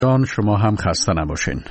شما هم خسته نباشین.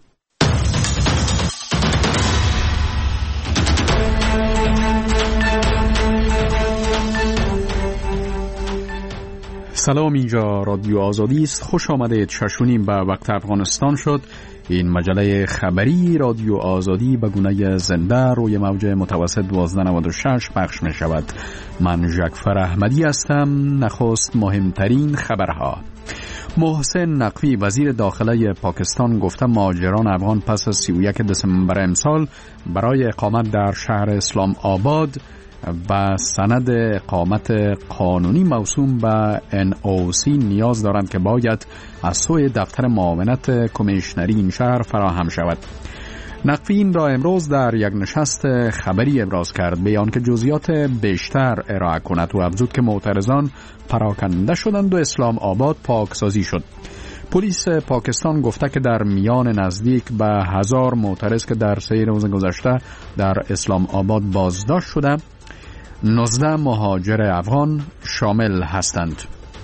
سلام، اینجا رادیو آزادی است. خوش آمدید. 6:30 به وقت افغانستان شد. این مجله خبری رادیو آزادی به گونه زنده روی موج متوسط 1296 پخش می شود. من جعفر احمدی هستم. نخست مهمترین خبرها. محسن نقوی وزیر داخله پاکستان گفته مهاجران افغان پس از 31 دسامبر امسال برای اقامت در شهر اسلام آباد و سند اقامت قانونی موسوم به NOC نیاز دارند که باید از سوی دفتر معاونت کمیشنری این شهر فراهم شود. نقوی این را امروز در یک نشست خبری ابراز کرد، به آنکه جزئیات بیشتر ارائه کند و افزود که معترضان پراکنده شدند و اسلام آباد پاکسازی شد. پلیس پاکستان گفته که در میان نزدیک به 1000 معترض که در 3 روز گذشته در اسلام آباد بازداشت شده، 19 مهاجر افغان شامل هستند.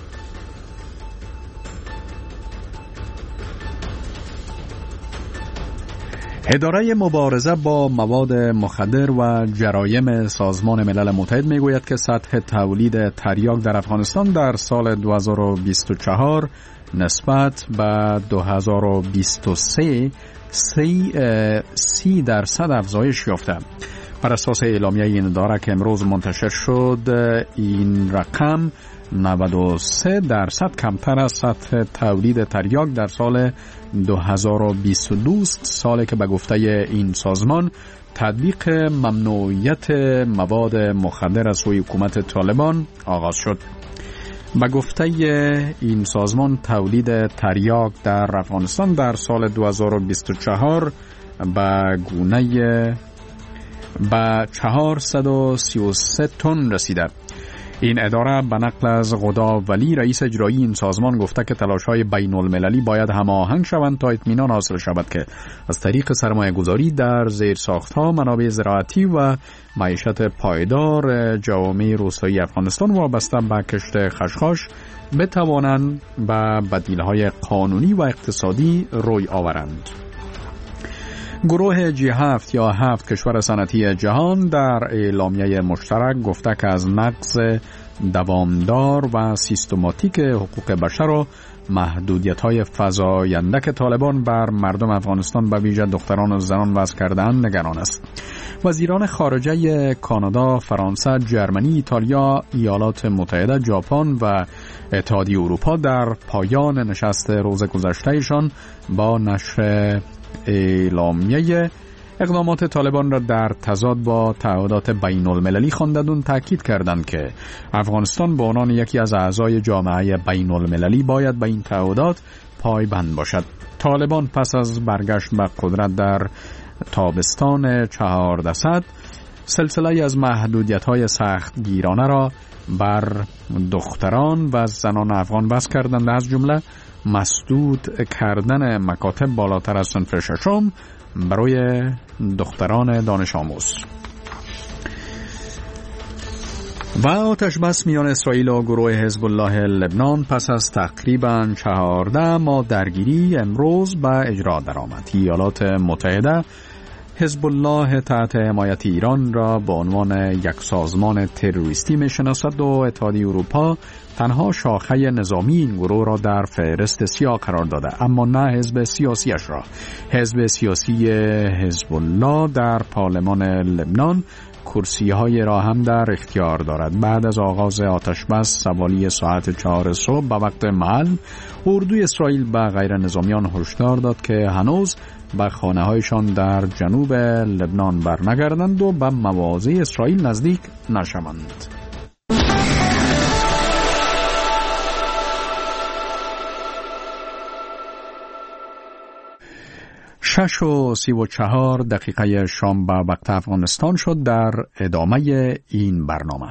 اداره مبارزه با مواد مخدر و جرایم سازمان ملل متحد میگوید که سطح تولید تریاک در افغانستان در سال 2024 نسبت به 2023 30% افزایش یافته. بر اساس اعلامیه این اداره که امروز منتشر شد، این رقم 93% کمتر از سطح تولید تریاک در سال 2022 است، سالی که به گفته این سازمان تطبیق ممنوعیت مواد مخدر از سوی حکومت طالبان آغاز شد. به گفته این سازمان تولید تریاک در افغانستان در سال 2024 به گونه به 433 تن رسیده. این اداره به نقل از غدا ولی رئیس اجرایی این سازمان گفته که تلاش‌های بین‌المللی باید هماهنگ شوند تا اطمینان حاصل شود که از طریق سرمایه‌گذاری در زیرساخت‌ها، منابع زراعتی و معیشت پایدار جوامع روستایی افغانستان وابسته به کشت خشخاش بتوانند به بدیل‌های قانونی و اقتصادی روی آورند. گروه G7 یا 7 کشور صنعتی جهان در اعلامیه مشترک گفته که از نقض دوامدار و سیستماتیک حقوق بشر و محدودیت‌های فزاینده که طالبان بر مردم افغانستان به ویژه دختران و زنان وضع کرده‌اند نگران است. وزیران خارجه کانادا، فرانسه، جرمنی، ایتالیا، ایالات متحده، ژاپن و اتحادیه اروپا در پایان نشست روز گذشتهشان با نشر اعلامیه اقدامات طالبان را در تضاد با تعهدات بین المللی خواندند، تاکید کردند که افغانستان به عنوان یکی از اعضای جامعه بین المللی باید به این تعهدات پایبند باشد. طالبان پس از برگشت به قدرت در تابستان 1400 سلسله از محدودیت‌های سختگیرانه را بر دختران و زنان افغان وضع کردند، از جمله مسدود کردن مکاتب بالاتر از صنف ششم برای دختران دانش آموز و آتش بس میان اسرائیل و گروه حزب الله لبنان پس از تقریباً 14 ماه درگیری امروز به اجرا درآمد. ایالات متحده حزب الله تحت حمایت ایران را به عنوان یک سازمان تروریستی می‌شناسد و اتحادیه اروپا تنها شاخه نظامی این گروه را در فهرست سیاه قرار داده، اما نه حزب سیاسیش را. حزب سیاسی حزب الله در پارلمان لبنان کرسی‌های را هم در اختیار دارد. بعد از آغاز آتش بس حوالی ساعت 4 صبح به وقت محل، اردوی اسرائیل به غیر نظامیان هشدار داد که هنوز به خانه‌هایشان در جنوب لبنان برنگردند و به مواضع اسرائیل نزدیک نشوند. 6:34 شام به وقت افغانستان شد. در ادامه این برنامه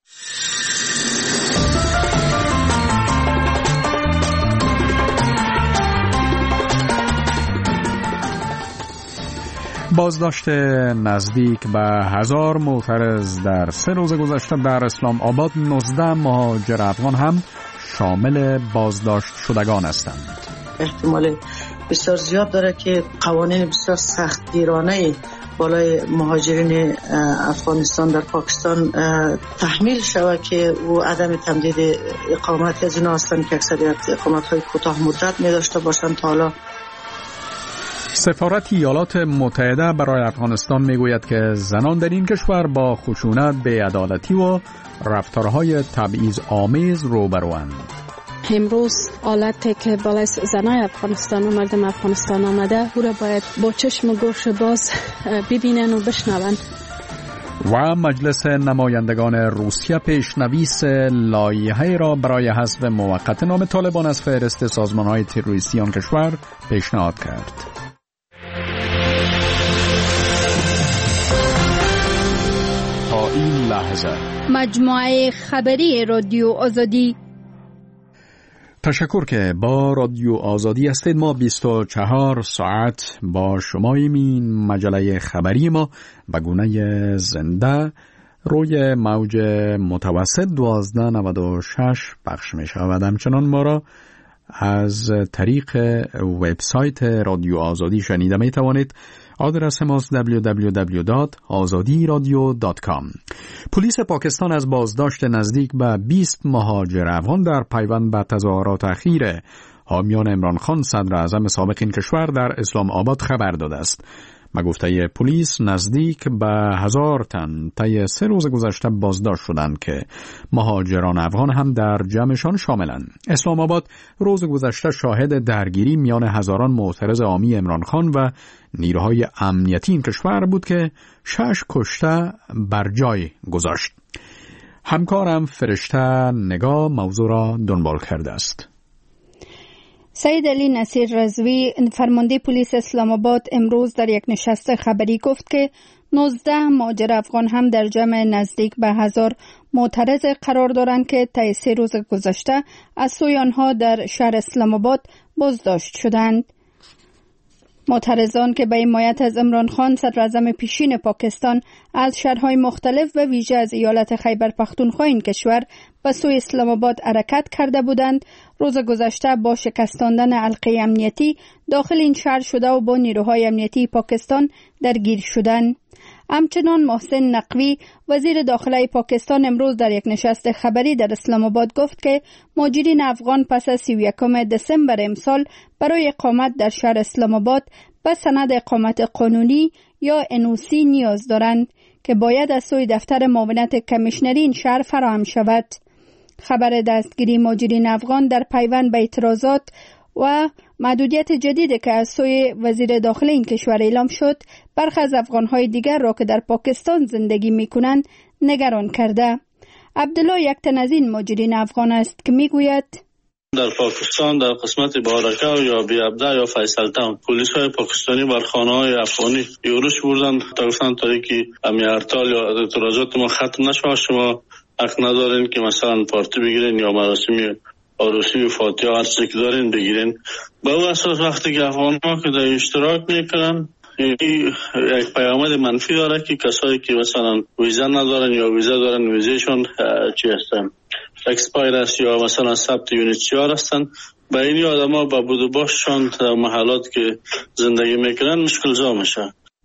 بازداشت نزدیک به 1000 معترض در 3 روز گذشته در اسلام آباد، 19 مهاجر افغان هم شامل بازداشت شدگان هستند. احتمال بسیار زیاد داره که قوانین بسیار سختگیرانه بالای مهاجرین افغانستان در پاکستان تحمیل شود که او عدم تمدید اقامت از اینا هستند که اکثریت اقامت‌های کوتاه مدت می داشته باشند. تا حالا سفارت ایالات متحده برای افغانستان میگوید که زنان در این کشور با خشونت، بی‌عدالتی و رفتارهای تبعیض آمیز روبروند. امروز حالتی که بالای زنای افغانستان و مردم افغانستان آمده او را باید با چشم و گوش باز ببینن و بشنون. و مجلس نمایندگان روسیه پیشنویس لایحه‌ای را برای حذف موقت نام طالبان از فهرست سازمان‌های تروریستی آن کشور پیشنهاد کرد. تا این لحظه مجموعه خبری رادیو آزادی. تشکر که با رادیو آزادی هستید. ما 24 ساعت با شماییم. این مجله خبری ما به گونه زنده روی موج متوسط 1296 پخش می شود. همچنان ما را از طریق وبسایت رادیو آزادی شنیده می توانید. آدرس ماست www.azadiradio.com. پلیس پاکستان از بازداشت نزدیک به 20 مهاجر افغان در پیوند به تظاهرات اخیر حامیان عمران خان صدر اعظم سابق این کشور در اسلام آباد خبر داده است. به گفته پلیس نزدیک به 1000 تن طی 3 روز گذشته بازداشت شدند که مهاجران افغان هم در جمعشان شاملند. اسلام آباد روز گذشته شاهد درگیری میان هزاران معترض عامی عمران خان و نیروهای امنیتی این کشور بود که 6 کشته بر جای گذاشت. همکارم فرشته نگاه موضوع را دنبال کرده است. سید علی نصیر رضوی فرمانده پلیس اسلام آباد امروز در یک نشست خبری گفت که 19 مهاجر افغان هم در جمع نزدیک به 1000 معترض قرار دارند که طی 3 روز گذشته از سوی آنها در شهر اسلام آباد بازداشت شدند. معترضان که به حمایت از عمران خان صدر اعظم پیشین پاکستان از شهرهای مختلف و ویژه از ایالت خیبر پختونخوا این کشور به سوی اسلام آباد حرکت کرده بودند، روز گذشته با شکستاندن حلقه امنیتی داخل این شهر شده و با نیروهای امنیتی پاکستان درگیر شدند. همچنان محسن نقوی وزیر داخله پاکستان امروز در یک نشست خبری در اسلام آباد گفت که مهاجرین افغان پس از 31 دسامبر امسال برای اقامت در شهر اسلام آباد به سند اقامت قانونی یا NOC نیاز دارند که باید از سوی دفتر معاونت کمیشنری این شهر فراهم شود. خبر دستگیری مهاجرین افغان در پیوند به اعتراضات و محدودیت جدیدی که از سوی وزیر داخله این کشور اعلام شد، برخی از افغان‌های دیگر را که در پاکستان زندگی می‌کنند نگران کرده. عبدالله یک تن از این مهاجرین افغان است که می‌گوید در پاکستان در قسمت بارکه یا بیابده یا فیصل تاون پلیس‌های پاکستانی بر خانه‌های افغانی یورش بردن تا گفتن تا اینکه هرتال یا اعتراضات ما ختم نشه شما حق ندارین که مثلا پارتی بگیرین یا مراسم عروسی و فاتحه هر چیزی که دارین بگیرین. با اون اساس وقتی که افغان‌ها که در اشتراک میکنن یک پیامد منفی داره که کسایی که مثلا ویزا ندارن یا ویزا دارن ویزاشون چی هستن اکسپایر است یا مثلا ثبت یونیتیار هستن، با این آدما با بود و باششان در محلات که زندگی میکنن مشکل زا میشه.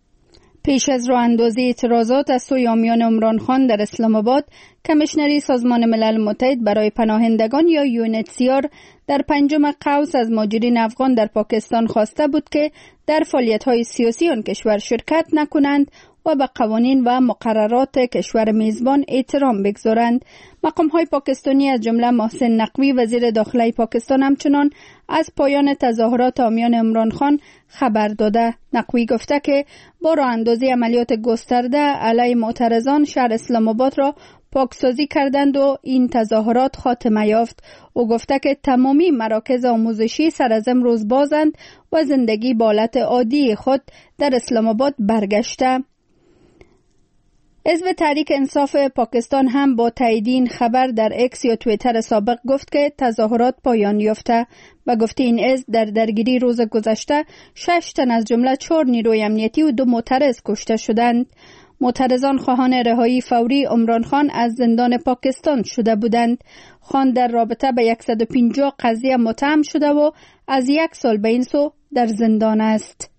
پیش از راه اندازی اعتراضات از سوی حامیان عمران خان در اسلام آباد، کمیشنری سازمان ملل متحد برای پناهندگان یا UNHCR در 5 قوس از مهاجرین افغان در پاکستان خواسته بود که در فعالیت‌های سیاسی آن کشور شرکت نکنند و به قوانین و مقررات کشور میزبان احترام بگذارند. مقام‌های پاکستانی از جمله محسن نقوی وزیر داخله پاکستان همچنان از پایان تظاهرات حامیان عمران خان خبر داده. نقوی گفته که با راه اندازی عملیات گسترده علیه معترضان شهر اسلام آباد را پاکسازی کردند و این تظاهرات خاتمه یافت. او گفته که تمامی مراکز آموزشی سر از امروز بازند و زندگی به حالت عادی خود در اسلام آباد برگشته. حزب تحریک انصاف پاکستان هم با تایید این خبر در اکس یا توییتر سابق گفت که تظاهرات پایان یافته و گفته این حزب در درگیری روز گذشته 6 تن از جمله 4 نیروی امنیتی و 2 معترض کشته شدند. معترضان خواهان رهایی فوری عمران خان از زندان پاکستان شده بودند. خان در رابطه به 150 قضیه متهم شده و از 1 سال به این سو در زندان است.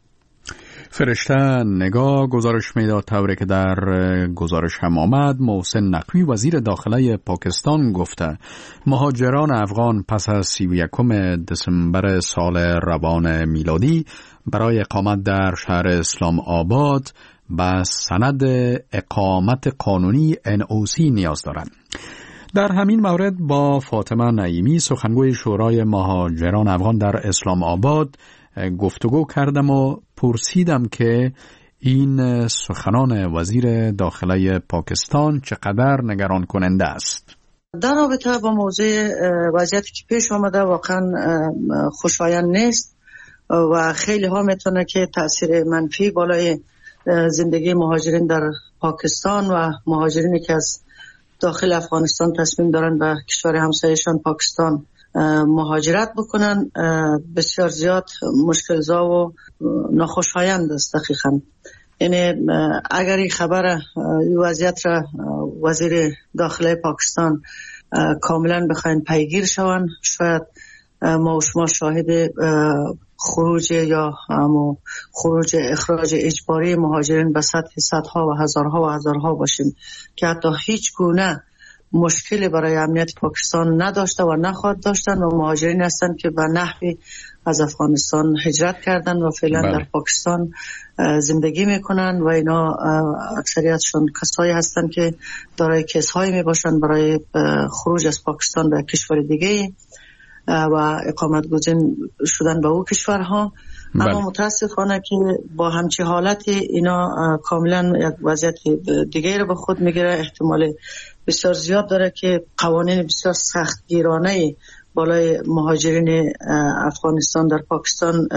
فرشته نگاه گزارش میداد طوری که در گزارش هم آمد. محسن نقوی وزیر داخله پاکستان گفته مهاجران افغان پس از 31 دسامبر سال روان میلادی برای اقامت در شهر اسلام آباد به سند اقامت قانونی NOC نیاز دارند. در همین مورد با فاطمه نعیمی سخنگوی شورای مهاجران افغان در اسلام آباد گفتگو کردم و پرسیدم که این سخنان وزیر داخله پاکستان چقدر نگران کننده است. در رابطه با موضوع وضعیتی که پیش آمده واقعا خوشایند نیست و خیلی ها میتونه که تاثیر منفی بالای زندگی مهاجرین در پاکستان و مهاجرینی که از داخل افغانستان تصمیم دارن به کشور همسایه‌شان پاکستان مهاجرت بکنن بسیار زیاد مشکل‌زا و ناخوشایند است دقیقاً. یعنی اگر این خبر وضعیت را وزیر داخله پاکستان کاملا بخواین پیگیر شون، شاید ما و شما شاهد خروج یا خروج اخراج اجباری مهاجرین به سطح صدها و هزارها باشیم که حتی هیچ گونه مشکلی برای امنیت پاکستان نداشته و نخواهد داشتن و مهاجرین هستند که به نحوی از افغانستان هجرت کردن و فعلا در پاکستان زندگی میکنن و اینا اکثریتشون کسایی هستند که دارای کیس‌هایی میباشن برای خروج از پاکستان به کشور دیگه و اقامت گزین شدن به او کشورها. اما متاسفانه که با همچی حالت اینا کاملا یک وضعیت دیگه رو به خود میگیره. احتمال بسیار زیاد داره که قوانین بسیار سختگیرانه بالای مهاجرین افغانستان در پاکستان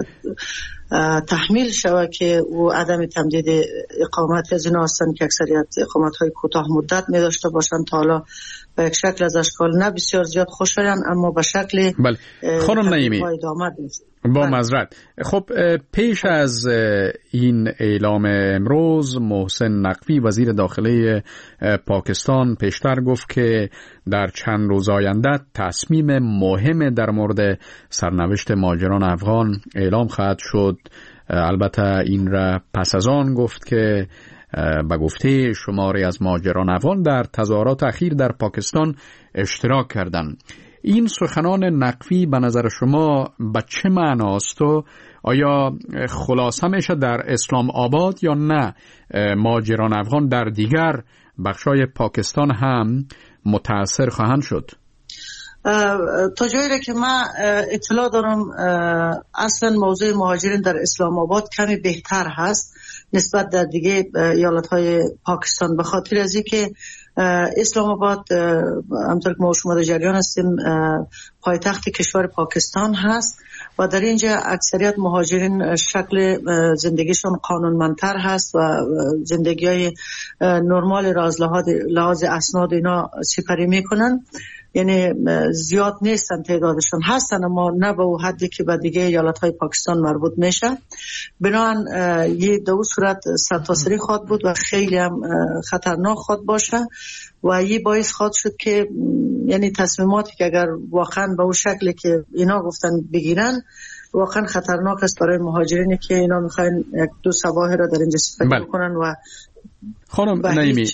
تحمیل شود که او عدم تمدید اقامت از اینا هستن که اکثریت اقامت‌های کوتاه مدت می داشته باشن تا حالا به یک شکل از اشکال نه بسیار زیاد خوشایند اما به شکل خانم نعیمی با معذرت. خب پیش از این اعلام امروز محسن نقوی وزیر داخله پاکستان پیشتر گفت که در چند روز آینده تصمیم مهم در مورد سرنوشت مهاجران افغان اعلام خواهد شد. البته این را پس از آن گفت که به گفته شماری از مهاجران افغان در تظاهرات اخیر در پاکستان اشتراک کردند. این سخنان نقوی به نظر شما به چه معناست و آیا خلاصه میشه در اسلام آباد یا نه مهاجران افغان در دیگر بخشای پاکستان هم متاثر خواهند شد؟ تا جایی که من اطلاع دارم اصلا موضوع مهاجرین در اسلام آباد کمی بهتر هست نسبت در دیگه ایالت‌های پاکستان، به خاطر از اینکه اسلام آباد همطور که ما شما در جریان هستیم پایتخت کشور پاکستان هست و در اینجا اکثریت مهاجرین شکل زندگیشون قانونمندتر هست و زندگی‌های نرمال را از لحاظ اسناد اینا سپری میکنن. یعنی زیاد نیستن تعدادشون، هستن اما نه به اون حدی که به دیگه ایالت‌های پاکستان مربوط میشه. بنابراین یه دو صورت سرتاسری خواهد بود و خیلی هم خطرناک خواهد باشه و یه باعث خواهد شد که یعنی تصمیماتی که اگر واقعا به اون شکلی که اینا گفتن بگیرن واقعا خطرناک است برای مهاجرینی که اینا میخواین یک دو صباح را در اینجا سپری کنن. و خانم نعیمی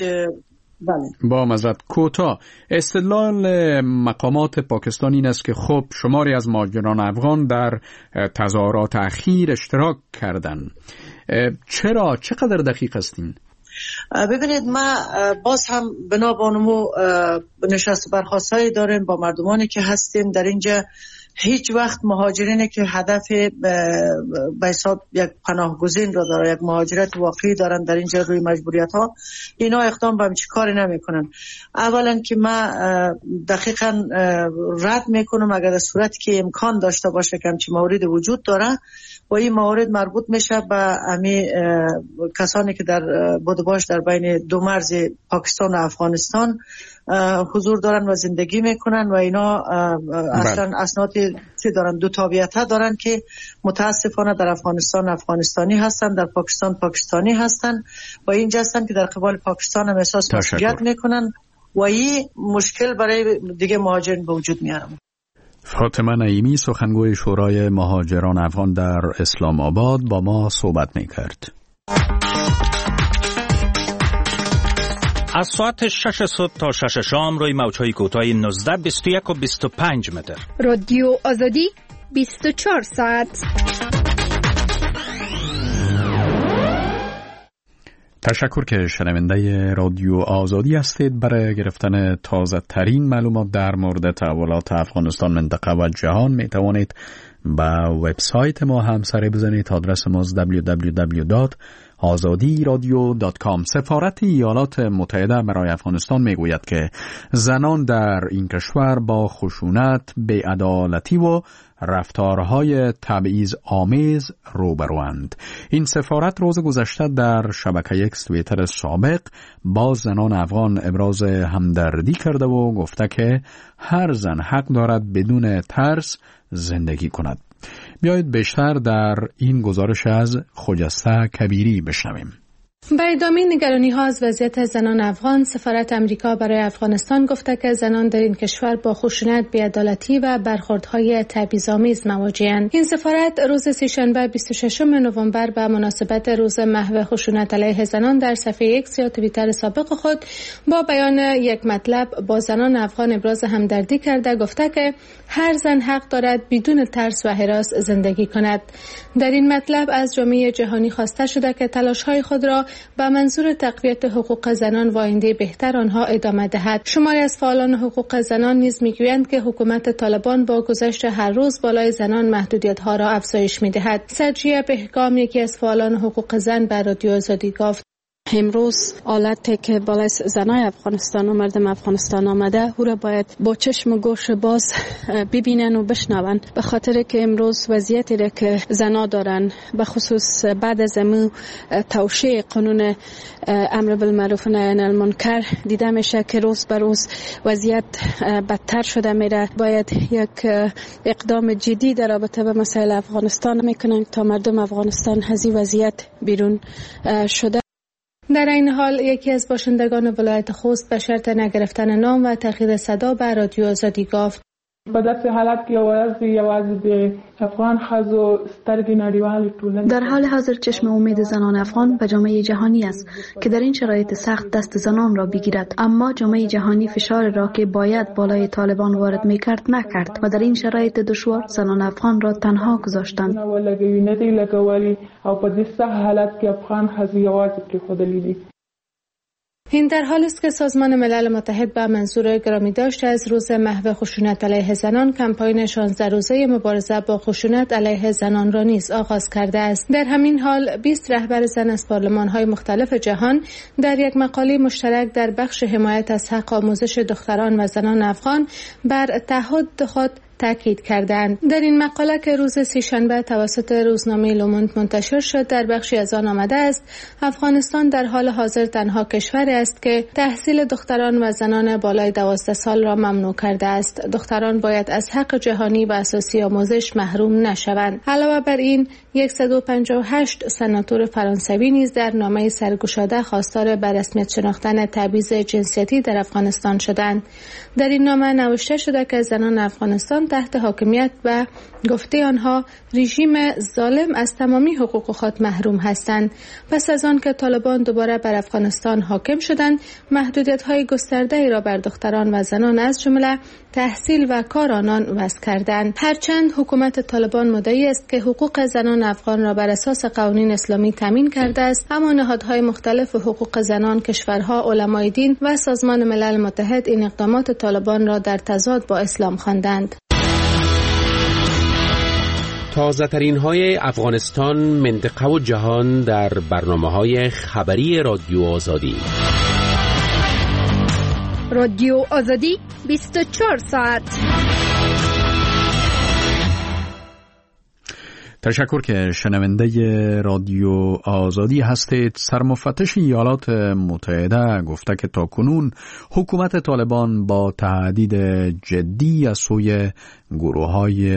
با معذرت کوتاه، استدلال مقامات پاکستان این است که خب شماری از مهاجران افغان در تظاهرات اخیر اشتراک کردند. چرا؟ چقدر دقیق هستین؟ ببینید ما باز هم بنابانمو نشست برخاستایی داریم با مردمانی که هستیم در اینجا. هیچ وقت مهاجرینی که هدف به حساب یک پناهگزین را داره، یک مهاجرت واقعی دارن در اینجا روی مجبوریت ها، اینا اقدام به همچین کاری نمی کنن. اولا که ما دقیقا رد میکنم اگر صورتی که امکان داشته باشه که همچین موارد وجود داره و این موارد مربوط میشه به امی کسانی که در بودباش در بین دو مرز پاکستان و افغانستان حضور دارن و زندگی میکنن و اینا اصلا اسنادی چه دارن، دو تابعیت دارن که متاسفانه در افغانستان افغانستانی هستن، در پاکستان پاکستانی هستن و اینجا هستن که در قبال پاکستان هم احساس مسئولیت میکنن و این مشکل برای دیگه مهاجرین به وجود میاره. فاطمه نعیمی سخنگوی شورای مهاجران افغان در اسلام آباد با ما صحبت میکرد. از ساعت 6 صبح تا 6 شام روی موج‌های کوتاه 19 21 و 25 متر. رادیو آزادی 24 ساعت. تشکر که شنونده رادیو آزادی هستید. برای گرفتن تازه ترین معلومات در مورد تحولات افغانستان، منطقه و جهان می توانید به وبسایت ما هم سر بزنید. آدرس ما www.azadiradio.com. سفارت ایالات متحده برای افغانستان می گوید که زنان در این کشور با خشونت، بی‌عدالتی و رفتارهای تبعیض آمیز روبروند. این سفارت روز گذشته در شبکه اکس توییتر سابق با زنان افغان ابراز همدردی کرده و گفته که هر زن حق دارد بدون ترس زندگی کند. بیایید بیشتر در این گزارش از خجسته کبیری بشنویم. به ادامه نگرانی‌ها از وضعیت زنان افغان، سفارت امریکا برای افغانستان گفته که زنان در این کشور با خشونت، بی‌عدالتی و برخوردهای تبعیض‌آمیز مواجه‌اند. این سفارت روز سه‌شنبه 26 نوامبر به مناسبت روز محو خشونت علیه زنان در صفحه اکس یا توییتر سابق خود با بیان یک مطلب با زنان افغان ابراز همدردی کرده گفته که هر زن حق دارد بدون ترس و هراس زندگی کند. در این مطلب از جامعه جهانی خواسته شده که تلاش‌های خود را به منظور تقویت حقوق زنان و آینده بهتر آنها ادامه دهد. شماری از فعالان حقوق زنان نیز میگویند که حکومت طالبان با گذشت هر روز بالای زنان محدودیت‌ها را افزایش می‌دهد. سرجیه بهگام، یکی از فعالان حقوق زن، به رادیو آزادی گفت: امروز حالتی که بالای زنای افغانستان و مردم افغانستان آمده او را باید با چشم و گوش باز ببینن و بشنون، به خاطر که امروز وضعیتی را که زنا دارن، به خصوص بعد از توشیح قانون امر بالمعروف و نهی عن المنکر دیده میشه که روز به روز وضعیت بدتر شده میره. باید یک اقدام جدی در رابطه با مسائل افغانستان میکنن تا مردم افغانستان از این وضعیت بیرون شده. در این حال یکی از باشندگان ولایت خوست به شرط نگرفتن نام و تغییر صدا به رادیو آزادی گفت: په داسې حالت کې یوازې د افغان ښځو سترګې نړیوالې ټولنې در حال حاضر چشم امید زنان افغان به جامعه جهانی است که در این شرایط سخت دست زنان را بگیرد، اما جامعه جهانی فشار را که باید بالای طالبان وارد میکرد نکرد و در این شرایط دشوار زنان افغان را تنها گذاشتند. او په دې سخت حالت کې افغان ښځې یوازې پرېښودلې دي. این در حالی است که سازمان ملل متحد به منظور گرامی داشته از روز محو خشونت علیه زنان کمپاین 16 روزه مبارزه با خشونت علیه زنان را نیز آغاز کرده است. در همین حال 20 رهبر زن از پارلمان‌های مختلف جهان در یک مقاله مشترک در بخش حمایت از حق آموزش دختران و زنان افغان بر تعهد خود تاکید کردند. در این مقاله که روز سه‌شنبه توسط روزنامه لوموند منتشر شد در بخشی از آن آمده است: افغانستان در حال حاضر تنها کشوری است که تحصیل دختران و زنان بالای 12 سال را ممنوع کرده است. دختران باید از حق جهانی و اساسی آموزش محروم نشوند. علاوه بر این 158 سناتور فرانسوی نیز در نامه سرگشاده خواستار به رسمیت شناختن تبعیض جنسیتی در افغانستان شدند. در این نامه نوشته شده که زنان افغانستان تحت حاکمیت و گفته آنها رژیم ظالم از تمامی حقوق خود محروم هستند. پس از آن که طالبان دوباره بر افغانستان حاکم شدند، محدودیت‌های گسترده‌ای را بر دختران و زنان از جمله تحصیل و کار آنان وضع کردند. هرچند حکومت طالبان مدعی است که حقوق زنان افغان را بر اساس قوانین اسلامی تامین کرده است، اما نهادهای مختلف حقوق زنان، کشورها، علمای دین و سازمان ملل متحد این اقدامات طالبان را در تضاد با اسلام خواندند. تازه ترین های افغانستان، منطقه و جهان در برنامه‌های خبری رادیو آزادی. رادیو آزادی 24 ساعت. تشکر که شنونده رادیو آزادی هستید. سرمفتش ایالات متحده گفته که تاکنون حکومت طالبان با تهدید جدی از سوی گروه‌های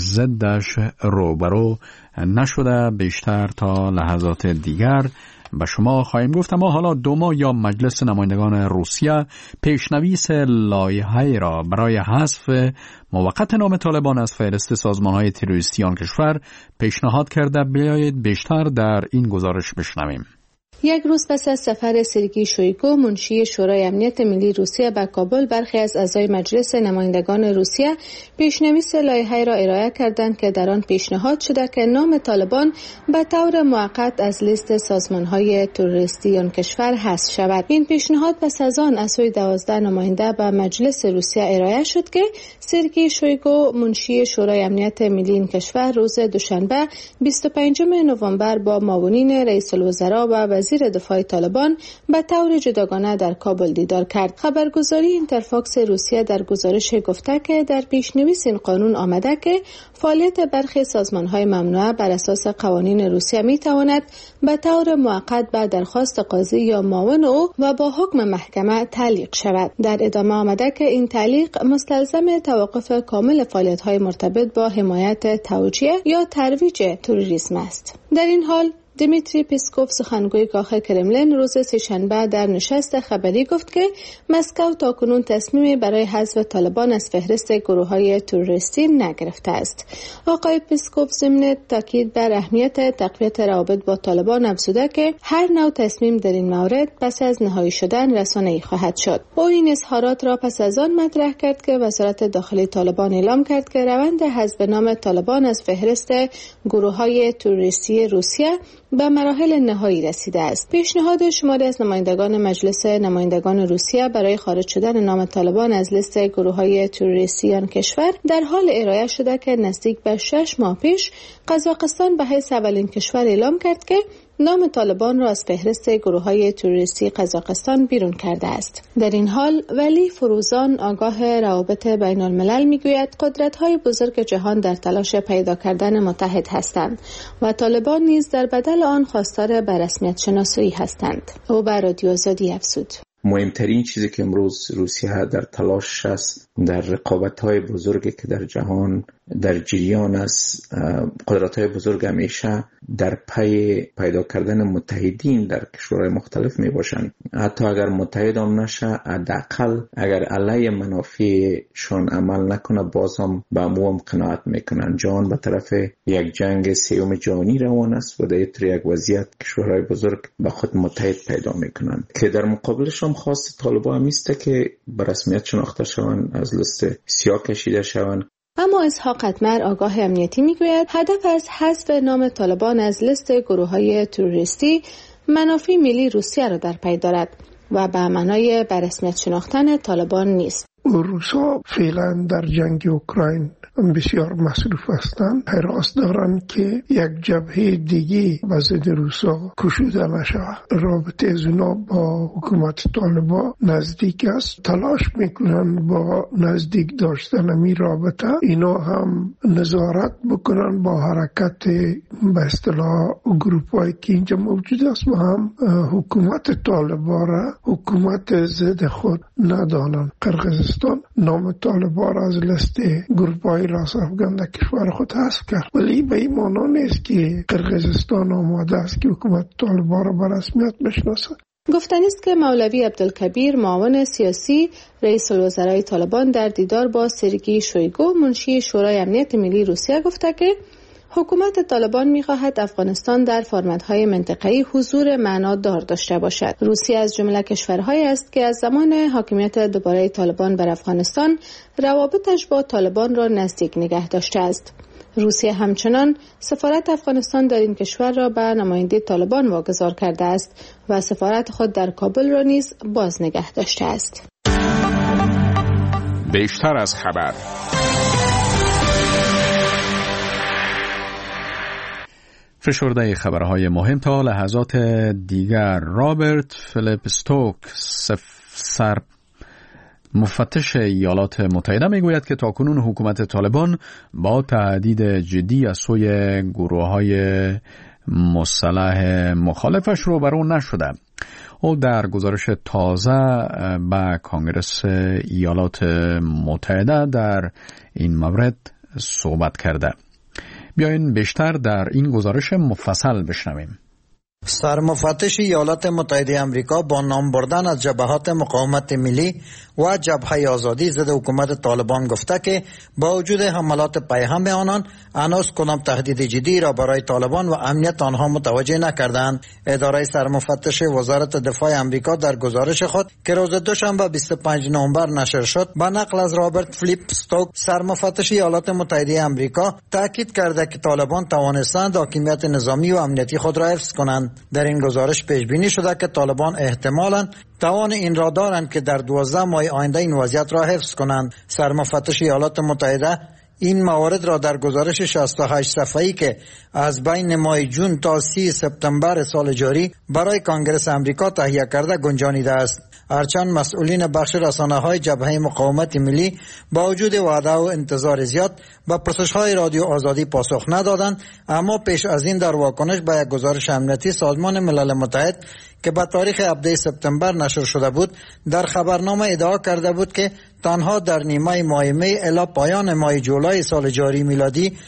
ضدش روبرو نشده. بیشتر تا لحظات دیگر به شما خواهیم گفت. اما حالا دوما یا مجلس نمایندگان روسیه پیشنویس لایحه‌ای را برای حذف موقت نام طالبان از فهرست سازمان‌های تروریستی آن کشور پیشنهاد کرده. بیایید بیشتر در این گزارش بشنویم. یک روز پس از سفر سرگئی شویگو منشی شورای امنیت ملی روسیه به کابل، برخی از اعضای مجلس نمایندگان روسیه پیشنویس لایحه‌ای را ارائه کردند که در آن پیشنهاد شده که نام طالبان به طور موقت از لیست سازمان‌های تروریستی آن کشور حذف شود. این پیشنهاد پس از آن از سوی 12 نماینده به مجلس روسیه ارائه شد که سرگئی شویگو منشی شورای امنیت ملی این کشور روز دوشنبه 25 نوامبر با معاونین رئیس الوزراء و وزیر دفاع طالبان به طور جداگانه در کابل دیدار کرد. خبرگزاری اینترفاکس روسیه در گزارش گفته که در پیشنویس این قانون آمده که فعالیت برخی سازمان‌های ممنوعه بر اساس قوانین روسیه می‌تواند به طور موقت بر درخواست قاضی یا معاون او و با حکم محکمه تعلیق شود. در ادامه آمده که این تعلیق مستلزم توقف کامل فعالیت‌های مرتبط با حمایت توجیه یا ترویج تروریسم است. در این حال دیمیتری پسکوف، سخنگوی کاخ کرملین، روز سه‌شنبه در نشست خبری گفت که مسکو تاکنون تصمیمی برای حذف طالبان از فهرست گروه‌های تروریستی نگرفته است. آقای پسکوف ضمن تاکید بر اهمیت تقویت روابط با طالبان افزوده که هر نوع تصمیم در این مورد پس از نهایی شدن رسانه‌ای خواهد شد. او این اظهارات را پس از آن مطرح کرد که وزارت داخلی طالبان اعلام کرد که روند حذف نام طالبان از فهرست گروه‌های تروریستی روسیه به مراحل نهایی رسیده است. پیشنهاد شماری از نمایندگان مجلس نمایندگان روسیه برای خارج شدن نام طالبان از لیست گروه‌های تروریستی آن کشور در حال ارائه شده که نزدیک به 6 ماه پیش قزاقستان به حیث اولین کشور اعلام کرد که نام طالبان را از فهرست گروه‌های تروریستی قزاقستان بیرون کرده است. در این حال ولی فروزان، آگاه روابط بین الملل، میگوید قدرت‌های بزرگ جهان در تلاش پیدا کردن متحد هستند و طالبان نیز در بدل آن خواستار به رسمیت شناسایی هستند. او بر رادیو آزادی افزود: مهمترین چیزی که امروز روسیه در تلاش است در رقابت‌های بزرگی که در جهان در جریان است، قدرت‌های بزرگ همیشه در پی پیدا کردن متحدین در کشورهای مختلف می باشند. حتی اگر متحد هم نشه، حداقل اگر علیه منافعشان عمل نکنه، باز هم به عموم قناعت میکنن. جهان به طرف یک جنگ سوم جهانی روان است و در یک وضعیت کشورهای بزرگ به خود متحد پیدا میکنند که در مقابلش هم خواست طالبان میسته که به رسمیت شناخته شوند، از لیست سیاه کشیده شوند. اما اسحاق قطمر، آگاه امنیتی، میگوید هدف از حذف نام طالبان از لیست گروه‌های تروریستی منافع ملی روسیه را در پی دارد و به معنای به رسمیت شناختن طالبان نیست. روسا فعلا در جنگ اوکراین بسیار مصروف هستند. حراس دارند که یک جبهه دیگه به ضد روسا کشوده نشود. رابطه از اونا با حکومت طالبان نزدیک است. تلاش میکنن با نزدیک داشتن این رابطه اینا هم نظارت بکنن با حرکت به اصطلاح گروپایی که اینجا موجود است و هم حکومت طالبان را حکومت ضد خود ندانند. قرقیزستان نام طالبان را از لیست گروپای راست افغان در کشور خود حذف کرد، ولی به این معنی نیست که قرقیزستان آماده است که حکومت طالبان را به رسمیت بشناسد. گفتنی است که مولوی عبدالکبیر، معاون سیاسی رئیس الوزرای طالبان، در دیدار با سرگئی شویگو منشی شورای امنیت ملی روسیه گفته که حکومت طالبان می‌خواهد افغانستان در فرمت‌های منطقه‌ای حضور معنادار داشته باشد. روسیه از جمله کشورهایی است که از زمان حاکمیت دوباره طالبان بر افغانستان روابطش با طالبان را نزدیک نگه داشته است. روسیه همچنان سفارت افغانستان در این کشور را به نماینده طالبان واگذار کرده است و سفارت خود در کابل را نیز باز نگه داشته است. بیشتر از خبر. فشرده خبرهای مهم تا لحظات دیگر. رابرت فلیپ استوک، مفتش ایالات متحده میگوید که تاکنون حکومت طالبان با تهدید جدی از سوی گروه‌های مسلح مخالفش روبرو نشده. او در گزارش تازه به کانگرس ایالات متحده در این مورد صحبت کرده. بیاین بیشتر در این گزارش مفصل بشنویم. سرمفتش ایالات متحده آمریکا با نام بردن از جبهات مقاومت ملی و جبهه آزادی ضد حکومت طالبان گفته که با وجود حملات پیهم آنان هنوز کدام تهدید جدی را برای طالبان و امنیت آنها متوجه نکردند. اداره سرمفتش وزارت دفاع آمریکا در گزارش خود که روز دوشنبه 25 نوامبر نشر شد با نقل از رابرت فلیپ استوک سرمفتش ایالات متحده آمریکا تاکید کرده که طالبان توانستند حاکمیت نظامی و امنیتی خود را حفظ کنند. در این گزارش پیش بینی شده که طالبان احتمالاً توان این را دارند که در 12 ماه آینده این وضعیت را حفظ کنند. سرمفتش ایالات متحده این موارد را در گزارش 68 صفحه‌ای که از بین ماه جون تا 30 سپتامبر سال جاری برای کانگرس آمریکا تهیه کرده گنجانیده است. هرچند مسئولین بخش رسانه‌های جبهه مقاومت ملی با وجود وعده و انتظار زیاد به پرسش‌های رادیو آزادی پاسخ ندادند، اما پیش از این در واکنش به یک گزارش امنیتی سازمان ملل متحد که به تاریخ 17 سپتامبر نشر شده بود در خبرنامه ادعا کرده بود که تنها در نیمه ماه می الی پایان ماه جولای سال جاری میلادی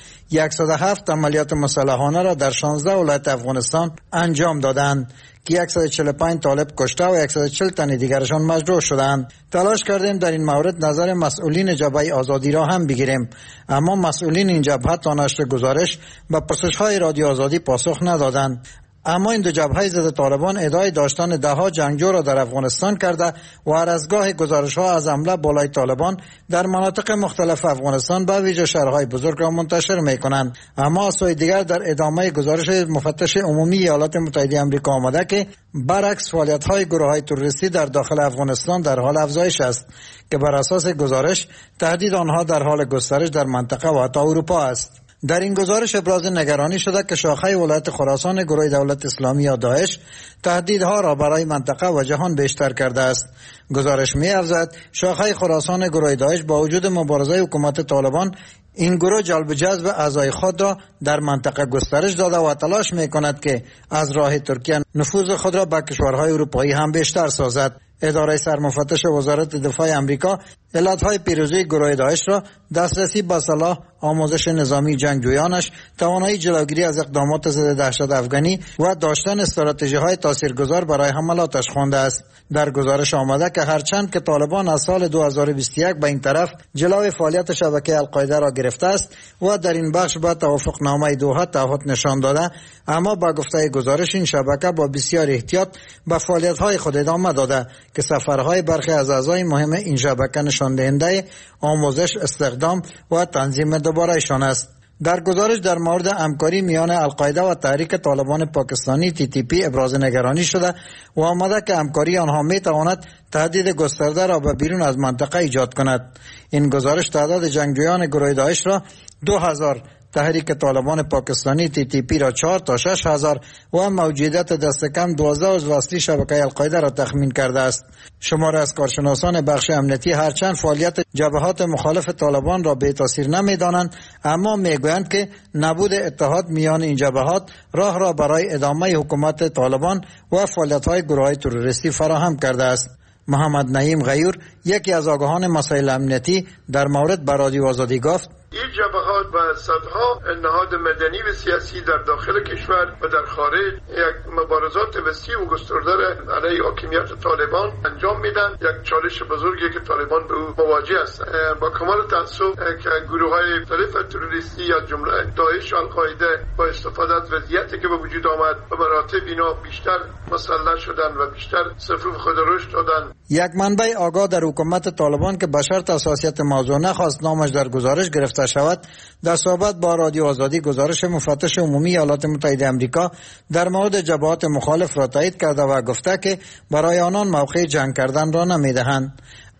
107 عملیات مسلحانه را در 16 ولایت افغانستان انجام دادند که 145 طالب کشته و 140 تن دیگرشان مجروح شدند. تلاش کردیم در این مورد نظر مسئولین جبهه آزادی را هم بگیریم، اما مسئولین این جبهه تا نشر گزارش به پرسش‌های رادیو آزادی پاسخ ندادند. اما این دو جبهه ضد طالبان ادعای داشتن دهها جنگجو را در افغانستان کرده و هر از گاه گزارش‌ها از حمله بالای طالبان در مناطق مختلف افغانستان به ویژه شهرهای بزرگ را منتشر می‌کنند. اما از سوی دیگر در ادامه گزارش مفتش عمومی ایالات متحده آمریکا آمده که برعکس فعالیت‌های گروه‌های تروریستی در داخل افغانستان در حال افزایش است که بر اساس گزارش تهدید آنها در حال گسترش در منطقه و حتی اروپا است. در این گزارش ابراز نگرانی شده که شاخه ولایت خراسان گروه دولت اسلامی یا داعش تهدیدها را برای منطقه و جهان بیشتر کرده است. گزارش می‌افزاید شاخه خراسان گروه داعش با وجود مبارزه حکومت طالبان این گروه جلب جذب اعضای خود را در منطقه گسترش داده و تلاش می‌کند که از راه ترکیه نفوذ خود را به کشورهای اروپایی هم بیشتر سازد. اداره سرمفتش وزارت دفاع آمریکا علتهای پیروزی گروه داعش را دسترسی به سلاح، آموزش نظامی جنگجویانش، توانایی جلوگیری از اقدامات ضد دهشت افغانی و داشتن استراتژی‌های تاثیرگذار برای حملاتش خوانده است. در گزارش آمده که هرچند که طالبان از سال 2021 به این طرف جلوی فعالیت شبکه القاعده را گرفته است و در این بخش با توافقنامه دوحه تعهد نشان داده، اما با گفته گزارش این شبکه با بسیار احتیاط به فعالیت‌های خود ادامه داده که سفرهای برخی از اعضای مهم این شبکه نشان دهنده آموزش، استخدام و تنظیم دوباره‌شان است. در گزارش در مورد همکاری میان القاعده و تحریک طالبان پاکستانی TTP ابراز نگرانی شده و آمده که همکاری آنها میتواند تهدید گسترده را به بیرون از منطقه ایجاد کند. این گزارش تعداد جنگجویان گروه داعش را 2000، تحریک طالبان پاکستانی TTP را 4 تا 6000 و موجودیت دست کم 12 عضو اصلی شبکه القاعده را تخمین کرده است. شماره از کارشناسان بخش امنیتی هرچند فعالیت جبهات مخالف طالبان را بی تاثیر نمی‌دانند، اما میگویند که نبود اتحاد میان این جبهات راه را برای ادامه حکومت طالبان و فعالیت‌های گروه‌های تروریستی فراهم کرده است. محمد نعیم غیور، یکی از آگاهان مسائل امنیتی، در مورد به رادیو آزادی گفت: این جبهات و صدها نهاد مدنی و سیاسی در داخل کشور و در خارج یک مبارزات وسیع و گسترده علیه حاکمیت طالبان انجام میدن. یک چالش بزرگی که طالبان به او مواجه است. با کمال تأسف که گروه‌های مختلف تروریستی یا جمله داعش و القاعده با استفاده از وضعیتی که به وجود آمد به مراتب اینا بیشتر مسلح شدن و بیشتر صفوف خود رشد دادن. یک منبع آگاه در حکومت طالبان که به شرط حساسیت موضوع نخواست نامش در گزارش گرفته شود، در صحبت با رادیو آزادی گزارش مفتش عمومی ایالات متحده آمریکا در مورد جبهات مخالف را تایید کرده و گفته که برای آنان موقع جنگ کردن را نمیدهند.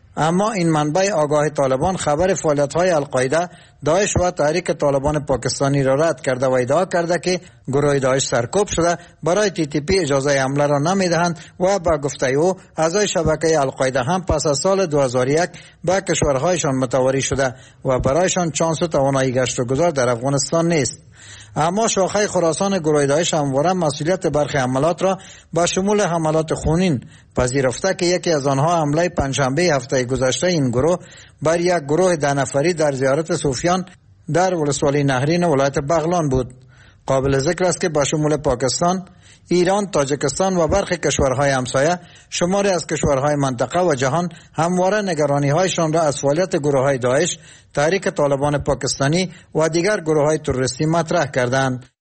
اما این منبع آگاه طالبان خبر فعالیت‌های القاعده، داعش و تحریک طالبان پاکستانی را رد کرده و ادعا کرده که گروه داعش سرکوب شده برای TTP اجازه حمله را نمیدهند و با گفته او اعضای شبکه القاعده هم پس از سال 2001 به کشورهایشان متواری شده و برایشان چانس و توانایی گشت و گذار در افغانستان نیست. اما شاخه خراسان گروه داعش همواره مسئولیت برخی حملات را با شمول حملات خونین پذیرفته که یکی از آنها حمله پنجشنبه هفته گذشته این گروه بر یک گروه 10 نفری در زیارت صوفیان در ولسوالی نهرین ولایت بغلان بود. قابل ذکر است که با شمول پاکستان، ایران، تاجیکستان و برخی کشورهای همسایه شماری از کشورهای منطقه و جهان همواره نگرانی‌هایشان را از فعالیت گروه‌های داعش، تحریک طالبان پاکستانی و دیگر گروه‌های تروریستی مطرح کردند.